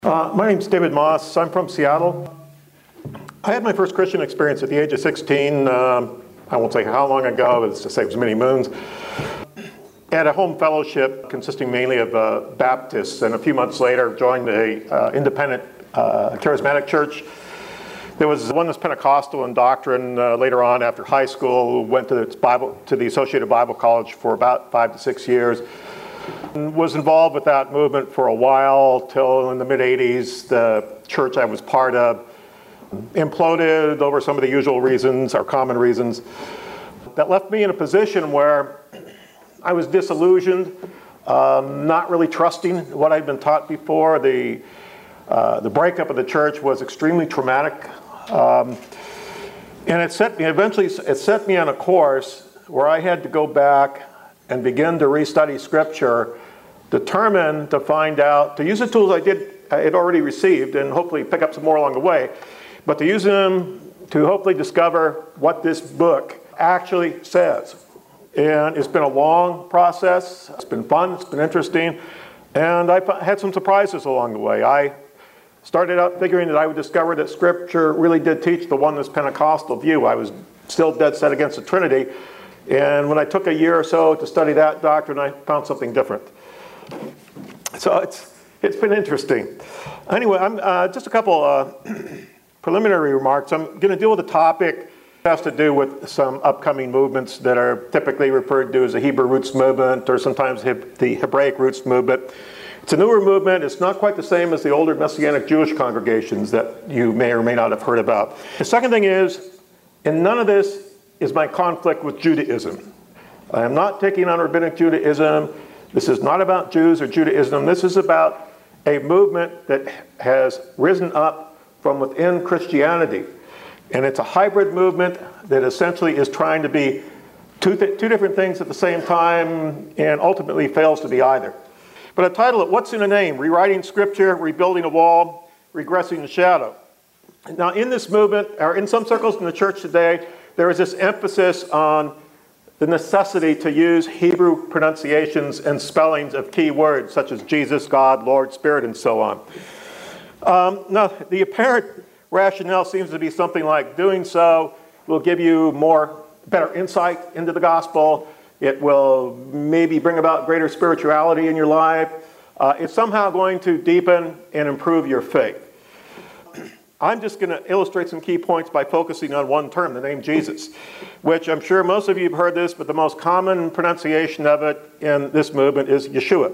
My name's David Moss. I'm from Seattle. I had my first Christian experience at the age of 16. I won't say how long ago, but it's to say it was many moons. At a home fellowship consisting mainly of Baptists, and a few months later joined a independent charismatic church. There was one that's Pentecostal in doctrine. Later on, after high school, went to the Associated Bible College for about 5 to 6 years. And was involved with that movement for a while, till in the mid-'80s, the church I was part of imploded over some of the usual reasons, or common reasons, that left me in a position where I was disillusioned, not really trusting what I'd been taught before. The breakup of the church was extremely traumatic, and eventually it set me on a course where I had to go back and begin to restudy Scripture, determined to find out, to use the tools I had already received, and hopefully pick up some more along the way, but to use them to hopefully discover what this book actually says. And it's been a long process. It's been fun. It's been interesting. And I've had some surprises along the way. I started out figuring that I would discover that Scripture really did teach the oneness Pentecostal view. I was still dead set against the Trinity. And when I took a year or so to study that doctrine, I found something different. So it's been interesting. Anyway, I'm just a couple preliminary remarks. I'm going to deal with a topic that has to do with some upcoming movements that are typically referred to as the Hebrew Roots Movement, or sometimes the Hebraic Roots Movement. It's a newer movement. It's not quite the same as the older Messianic Jewish congregations that you may or may not have heard about. The second thing is, in none of this is my conflict with Judaism. I am not taking on Rabbinic Judaism. This is not about Jews or Judaism. This is about a movement that has risen up from within Christianity. And it's a hybrid movement that essentially is trying to be two different things at the same time, and ultimately fails to be either. But I title it, What's in a Name? Rewriting Scripture, Rebuilding a Wall, Regressing the Shadow. Now in this movement, or in some circles in the church today, there is this emphasis on the necessity to use Hebrew pronunciations and spellings of key words such as Jesus, God, Lord, Spirit, and so on. Now, the apparent rationale seems to be something like doing so will give you better insight into the gospel. It will maybe bring about greater spirituality in your life. It's somehow going to deepen and improve your faith. I'm just going to illustrate some key points by focusing on one term, the name Jesus, which I'm sure most of you have heard this, but the most common pronunciation of it in this movement is Yeshua.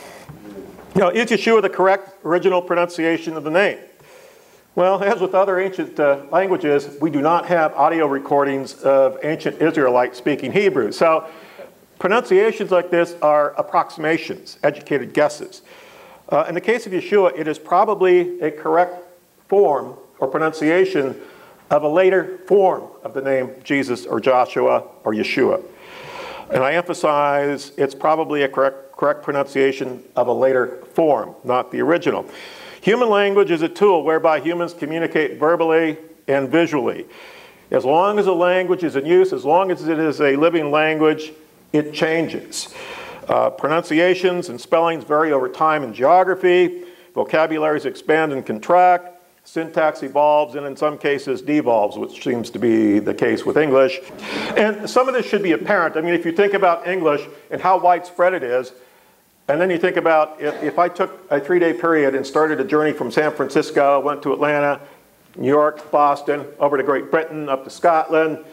Now, is Yeshua the correct original pronunciation of the name? Well, as with other ancient languages, we do not have audio recordings of ancient Israelites speaking Hebrew. So pronunciations like this are approximations, educated guesses. In the case of Yeshua, it is probably a correct form or pronunciation of a later form of the name Jesus or Joshua or Yeshua. And I emphasize it's probably a correct pronunciation of a later form, not the original. Human language is a tool whereby humans communicate verbally and visually. As long as a language is in use, as long as it is a living language, it changes. Pronunciations and spellings vary over time and geography. Vocabularies expand and contract. Syntax evolves and in some cases devolves, which seems to be the case with English. And some of this should be apparent. I mean, if you think about English and how widespread it is, and then you think about if I took a 3-day period and started a journey from San Francisco, went to Atlanta, New York, Boston, over to Great Britain, up to Scotland,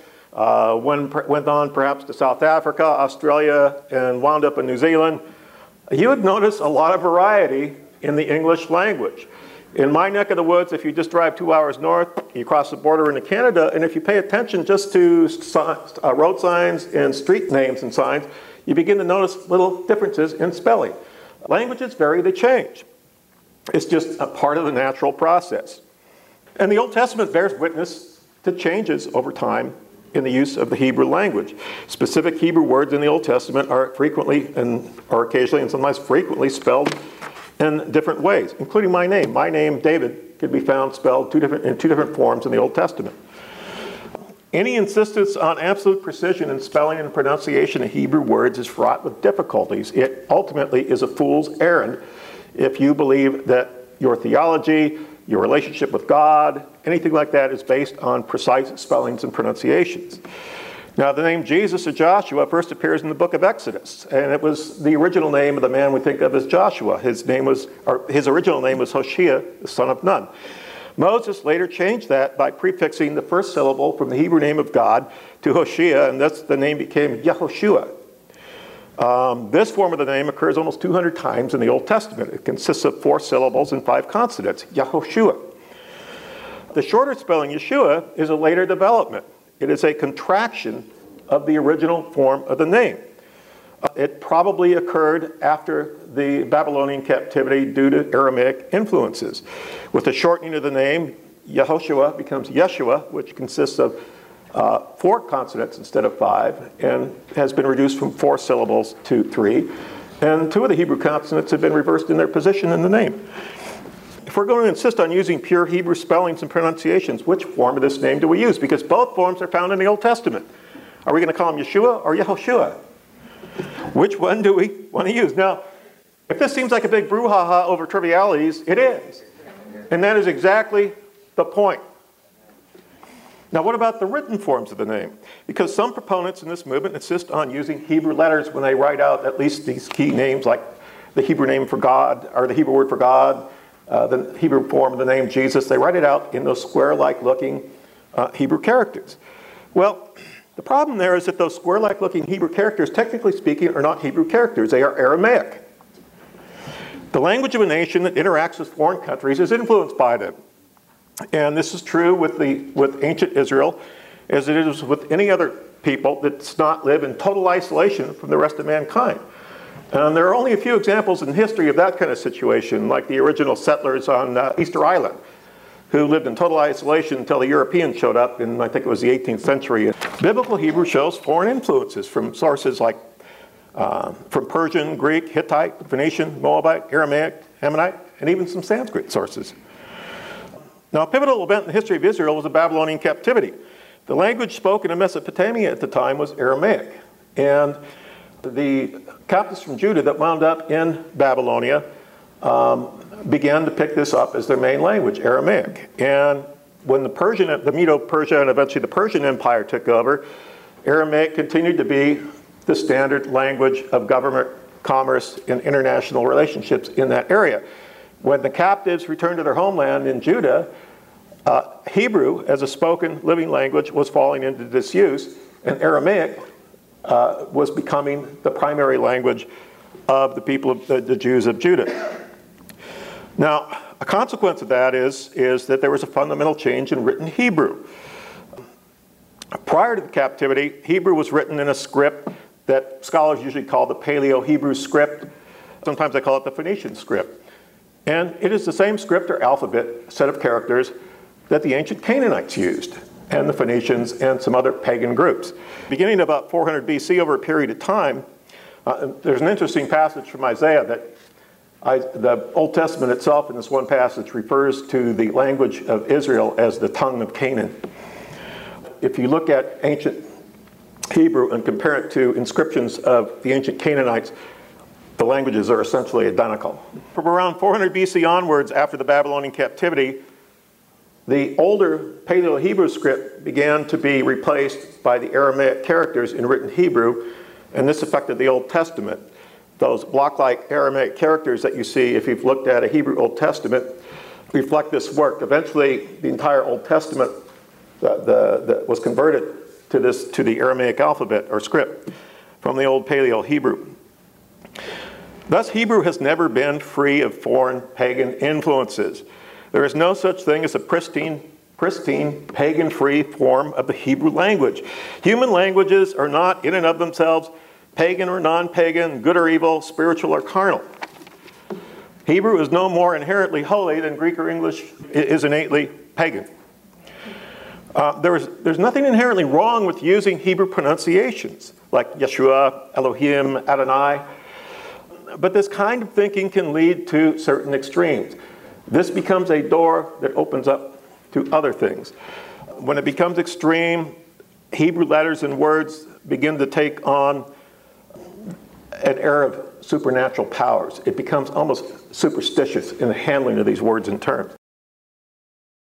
went on perhaps to South Africa, Australia, and wound up in New Zealand, you would notice a lot of variety in the English language. In my neck of the woods, if you just drive 2 hours north, you cross the border into Canada, and if you pay attention just to road signs and street names and signs, you begin to notice little differences in spelling. Languages vary, they change. It's just a part of the natural process. And the Old Testament bears witness to changes over time in the use of the Hebrew language. Specific Hebrew words in the Old Testament are frequently, or occasionally and sometimes frequently, spelled in different ways, including my name. My name, David, could be found spelled in two different forms in the Old Testament. Any insistence on absolute precision in spelling and pronunciation of Hebrew words is fraught with difficulties. It ultimately is a fool's errand if you believe that your theology, your relationship with God, anything like that is based on precise spellings and pronunciations. Now, the name Jesus or Joshua first appears in the book of Exodus, and it was the original name of the man we think of as Joshua. His original name was Hoshea, the son of Nun. Moses later changed that by prefixing the first syllable from the Hebrew name of God to Hoshea, and thus the name became Yehoshua. This form of the name occurs almost 200 times in the Old Testament. It consists of 4 syllables and 5 consonants, Yehoshua. The shorter spelling Yeshua is a later development. It is a contraction of the original form of the name. It probably occurred after the Babylonian captivity due to Aramaic influences. With the shortening of the name, Yehoshua becomes Yeshua, which consists of 4 consonants instead of 5, and has been reduced from 4 syllables to 3. And 2 of the Hebrew consonants have been reversed in their position in the name. If we're going to insist on using pure Hebrew spellings and pronunciations, which form of this name do we use? Because both forms are found in the Old Testament. Are we going to call him Yeshua or Yehoshua? Which one do we want to use? Now, if this seems like a big brouhaha over trivialities, it is. And that is exactly the point. Now, what about the written forms of the name? Because some proponents in this movement insist on using Hebrew letters when they write out at least these key names, like the Hebrew name for God, or the Hebrew word for God, the Hebrew form of the name Jesus. They write it out in those square-like looking Hebrew characters. Well, the problem there is that those square-like looking Hebrew characters, technically speaking, are not Hebrew characters. They are Aramaic. The language of a nation that interacts with foreign countries is influenced by them. And this is true with ancient Israel, as it is with any other people that does not live in total isolation from the rest of mankind. And there are only a few examples in history of that kind of situation, like the original settlers on Easter Island, who lived in total isolation until the Europeans showed up in, I think it was the 18th century. Biblical Hebrew shows foreign influences from sources like from Persian, Greek, Hittite, Phoenician, Moabite, Aramaic, Ammonite, and even some Sanskrit sources. Now, a pivotal event in the history of Israel was the Babylonian captivity. The language spoken in Mesopotamia at the time was Aramaic. And the captives from Judah that wound up in Babylonia began to pick this up as their main language, Aramaic. And when the Medo-Persia and eventually the Persian Empire took over, Aramaic continued to be the standard language of government, commerce, and international relationships in that area. When the captives returned to their homeland in Judah, Hebrew as a spoken living language was falling into disuse, and Aramaic was becoming the primary language of the people of the Jews of Judah. Now, a consequence of that is that there was a fundamental change in written Hebrew. Prior to the captivity, Hebrew was written in a script that scholars usually call the Paleo-Hebrew script. Sometimes they call it the Phoenician script. And it is the same script or alphabet set of characters that the ancient Canaanites used, and the Phoenicians and some other pagan groups. Beginning about 400 BC, over a period of time, there's an interesting passage from Isaiah that the Old Testament itself in this one passage refers to the language of Israel as the tongue of Canaan. If you look at ancient Hebrew and compare it to inscriptions of the ancient Canaanites, the languages are essentially identical. From around 400 BC onwards, after the Babylonian captivity, the older Paleo-Hebrew script began to be replaced by the Aramaic characters in written Hebrew, and this affected the Old Testament. Those block-like Aramaic characters that you see if you've looked at a Hebrew Old Testament reflect this work. Eventually, the entire Old Testament that was converted to the Aramaic alphabet or script from the old Paleo-Hebrew. Thus, Hebrew has never been free of foreign pagan influences. There is no such thing as a pristine, pagan-free form of the Hebrew language. Human languages are not, in and of themselves, pagan or non-pagan, good or evil, spiritual or carnal. Hebrew is no more inherently holy than Greek or English is innately pagan. There's nothing inherently wrong with using Hebrew pronunciations, like Yeshua, Elohim, Adonai. But this kind of thinking can lead to certain extremes. This becomes a door that opens up to other things. When it becomes extreme, Hebrew letters and words begin to take on an air of supernatural powers. It becomes almost superstitious in the handling of these words and terms.